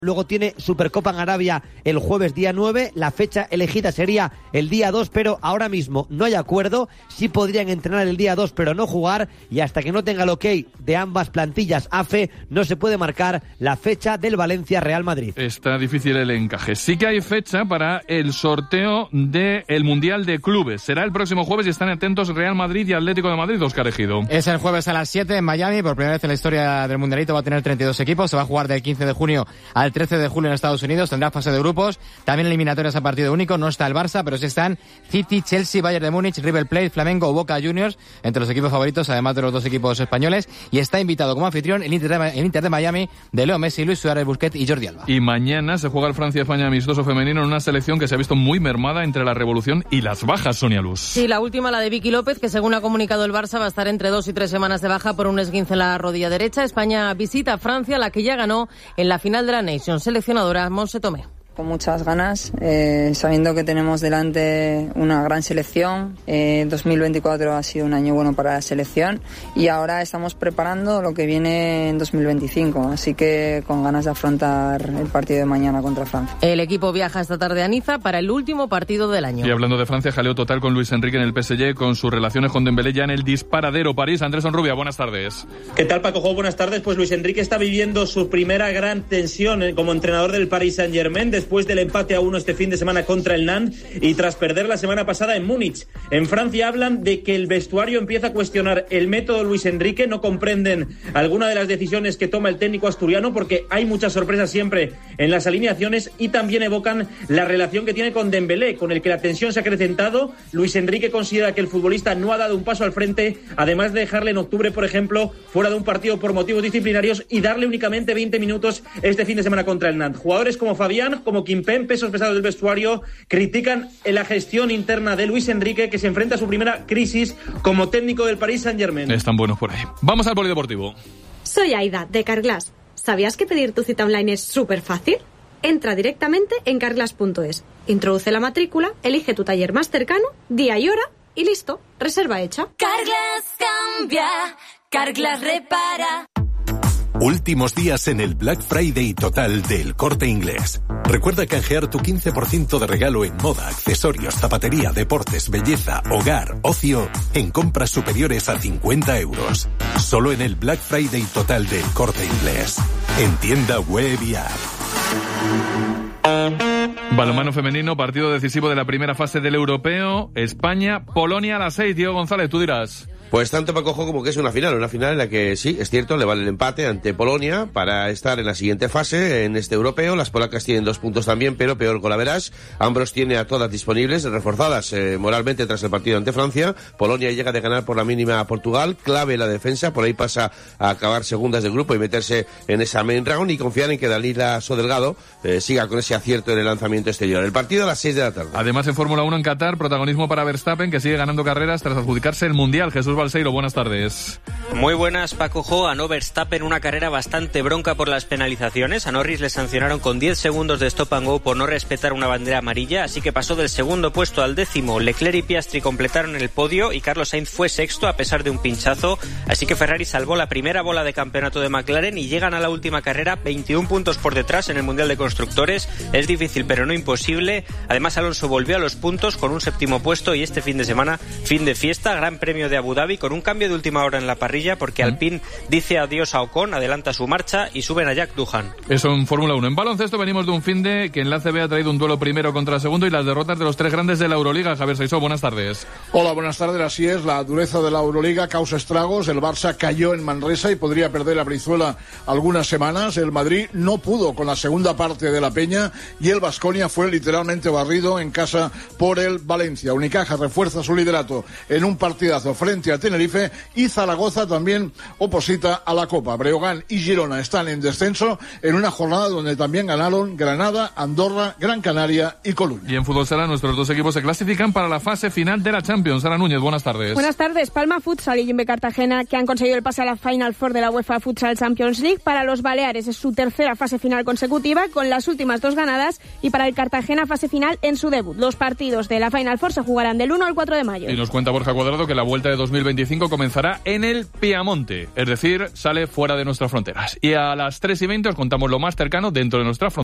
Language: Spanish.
Luego tiene Supercopa en Arabia el jueves día 9, la fecha elegida sería el día 2, pero ahora mismo no hay acuerdo. Sí podrían entrenar el día 2, pero no jugar, y hasta que no tenga el ok de ambas plantillas AFE, no se puede marcar la fecha del Valencia-Real Madrid. Está difícil el encaje. Sí que hay fecha para el sorteo del Mundial de Clubes. Será el próximo jueves y están atentos Real Madrid y Atlético de Madrid, Óscar Ejido. Es el jueves a las 7 en Miami, por primera vez en la historia del Mundialito va a tener 32 equipos, se va a jugar del 15 de junio al 13 de julio en Estados Unidos, tendrá fase de grupos, también eliminatorias a partido único, no está el Barça, pero sí están City, Chelsea, Bayern de Múnich, River Plate, Flamengo o Boca Juniors, entre los equipos favoritos, además de los dos equipos españoles, y está invitado como anfitrión el Inter de Miami, de Leo Messi, Luis Suárez, Busquets y Jordi Alba. Y mañana se juega el Francia-España amistoso femenino en una selección que se ha visto muy mermada entre la revolución y las bajas, Sonia Luz. Sí, la última, la de Vicky López, que según ha comunicado el Barça va a estar entre 2 y 3 semanas de baja por un esguince en la rodilla derecha. España visita a Francia, la que ya ganó en la final de la Nations. Seleccionadora Monse Tomé. Con muchas ganas, sabiendo que tenemos delante una gran selección. 2024 ha sido un año bueno para la selección y ahora estamos preparando lo que viene en 2025, así que con ganas de afrontar el partido de mañana contra Francia. El equipo viaja esta tarde a Niza para el último partido del año. Y hablando de Francia, jaleo total con Luis Enrique en el PSG, con sus relaciones con Dembélé ya en el disparadero París. Andrés Onrubia, buenas tardes. ¿Qué tal, Paco Jo? Buenas tardes. Pues Luis Enrique está viviendo su primera gran tensión como entrenador del Paris Saint-Germain después del empate a 1 este fin de semana contra el Nantes y tras perder la semana pasada en Múnich. En Francia hablan de que el vestuario empieza a cuestionar el método Luis Enrique, no comprenden alguna de las decisiones que toma el técnico asturiano porque hay muchas sorpresas siempre en las alineaciones, y también evocan la relación que tiene con Dembélé, con el que la tensión se ha acrecentado. Luis Enrique considera que el futbolista no ha dado un paso al frente, además de dejarle en octubre, por ejemplo, fuera de un partido por motivos disciplinarios y darle únicamente 20 minutos este fin de semana contra el Nantes. Jugadores como Fabián, como Kimpembe, pesos pesados del vestuario, critican la gestión interna de Luis Enrique, que se enfrenta a su primera crisis como técnico del Paris Saint-Germain. Están buenos por ahí. Vamos al polideportivo. Soy Aida, de Carglass. ¿Sabías que pedir tu cita online es súper fácil? Entra directamente en carglass.es, introduce la matrícula, elige tu taller más cercano, día y hora, y listo, reserva hecha. Carglass cambia, Carglass repara. Últimos días en el Black Friday total del Corte Inglés. Recuerda canjear tu 15% de regalo en moda, accesorios, zapatería, deportes, belleza, hogar, ocio, en compras superiores a 50 euros. Solo en el Black Friday total del Corte Inglés. En tienda web y app. Balonmano femenino, partido decisivo de la primera fase del Europeo. España, Polonia a las 6. Diego González, tú dirás. Pues tanto Paco Jo como que es una final en la que sí, es cierto, le vale el empate ante Polonia para estar en la siguiente fase en este europeo. Las polacas tienen 2 puntos también, pero peor golaveras. Ambros tiene a todas disponibles, reforzadas moralmente tras el partido ante Francia. Polonia llega de ganar por la mínima a Portugal, clave la defensa, por ahí pasa a acabar segundas de grupo y meterse en esa main round, y confiar en que Dalila Sodelgado siga con ese acierto en el lanzamiento exterior. El partido a las 6 de la tarde. Además, en Fórmula 1 en Qatar, protagonismo para Verstappen, que sigue ganando carreras tras adjudicarse el Mundial. Jesús Balseiro, buenas tardes. Muy buenas, Paco Jo. Ganó Verstappen una carrera bastante bronca por las penalizaciones. A Norris le sancionaron con 10 segundos de stop and go por no respetar una bandera amarilla, así que pasó del segundo puesto al 10º. Leclerc y Piastri completaron el podio y Carlos Sainz fue sexto a pesar de un pinchazo, así que Ferrari salvó la primera bola de campeonato de McLaren y llegan a la última carrera 21 puntos por detrás en el Mundial de Constructores. Es difícil pero no imposible. Además, Alonso volvió a los puntos con un 7º puesto, y este fin de semana, fin de fiesta, Gran Premio de Abu Dhabi con un cambio de última hora en la parrilla porque Alpine dice adiós a Ocon, adelanta su marcha y suben a Jack Doohan. Eso en Fórmula 1. En baloncesto venimos de un fin de que en la ACB ha traído un duelo primero contra segundo y las derrotas de los 3 grandes de la Euroliga. Javier Saizó, buenas tardes. Hola, buenas tardes. Así es, la dureza de la Euroliga causa estragos. El Barça cayó en Manresa y podría perder la Brizuela algunas semanas. El Madrid no pudo con la segunda parte de la Peña y el Baskonia fue literalmente barrido en casa por el Valencia. Unicaja refuerza su liderato en un partidazo frente a Tenerife y Zaragoza también oposita a la Copa. Breogán y Girona están en descenso en una jornada donde también ganaron Granada, Andorra, Gran Canaria y Coruña. Y en fútbol sala nuestros 2 equipos se clasifican para la fase final de la Champions. Sara Núñez, buenas tardes. Buenas tardes. Palma Futsal y Jimbe Cartagena, que han conseguido el pase a la Final Four de la UEFA Futsal Champions League. Para los Baleares es su tercera fase final consecutiva, con las últimas 2 ganadas, y para el Cartagena fase final en su debut. Los partidos de la Final Four se jugarán del 1 al 4 de mayo. Y nos cuenta Borja Cuadrado que la vuelta de 2020 2025 comenzará en el Piamonte, es decir, sale fuera de nuestras fronteras. Y a las 3:20 os contamos lo más cercano dentro de nuestras fronteras.